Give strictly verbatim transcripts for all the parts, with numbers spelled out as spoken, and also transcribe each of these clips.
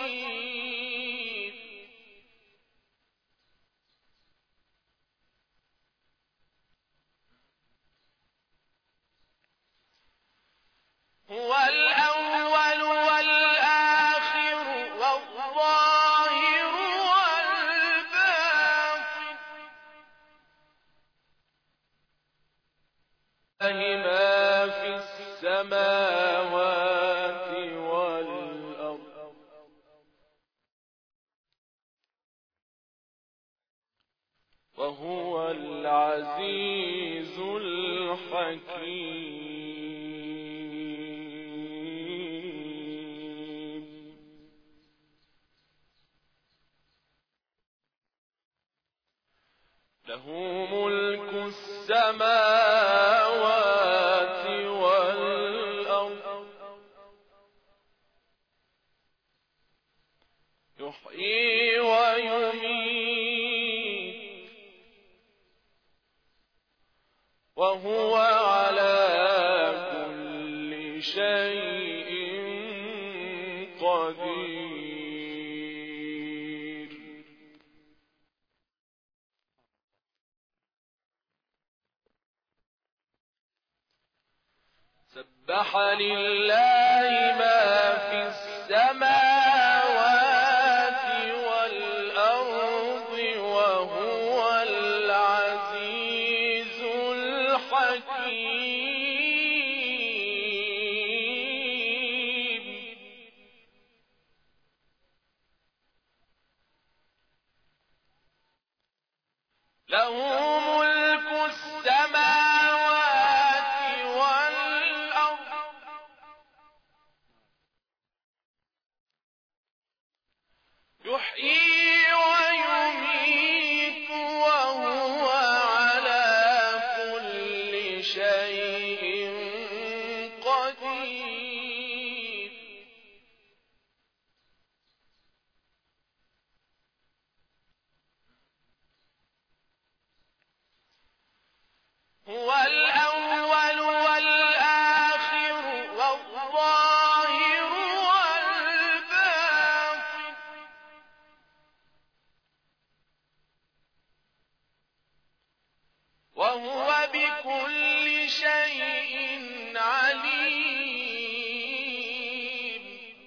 قدير هو الأول والآخر والظاهر والباطن ما في السماوات والأرض وهو العزيز الحكيم له ملك السماوات والأرض يحيي ويميت وهو على كل شيء قدير سبح لله ما في السماوات والأرض وهو العزيز الحكيم له ملك السماوات والأرض يحيي ويميت وهو على كل شيء قدير هو الأول والآخر والظاهر والباطن وهو بكل شيء عليم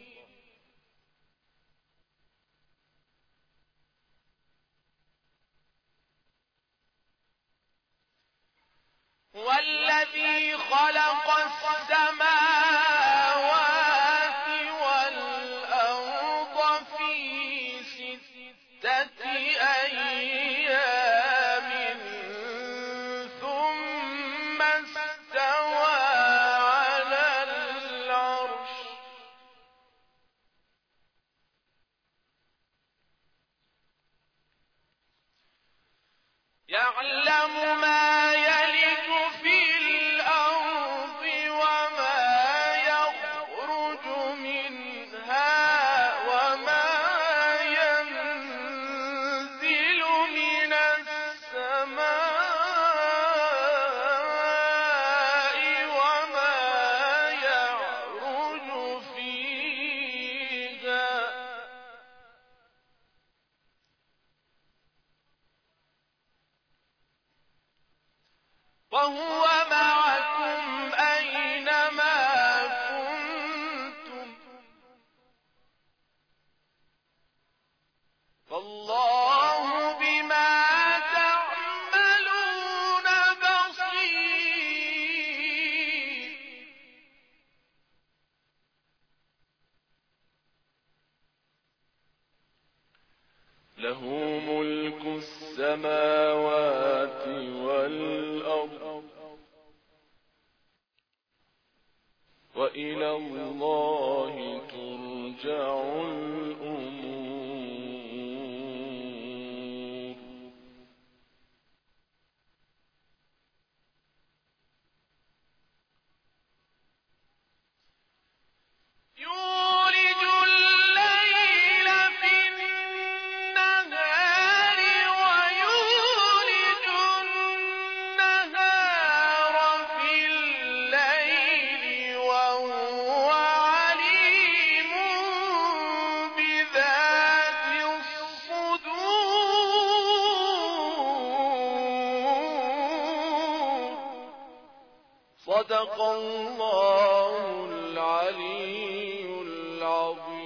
هو الذي خلق السماوات والأرض في ستة أيام ثم استوى على العرش يعلم ما يلج في الأرض وما يخرج منها وما ينزل من السماء وما يعرج فيها وهو معكم أينما كنتم فالله بما تعملون بصير له ملك السماوات والأرض وإلى الله ترجع الأمور يولج الليل في النهار ويولج النهار في الليل وهو عليم بذات صدق الله العلي العظيم.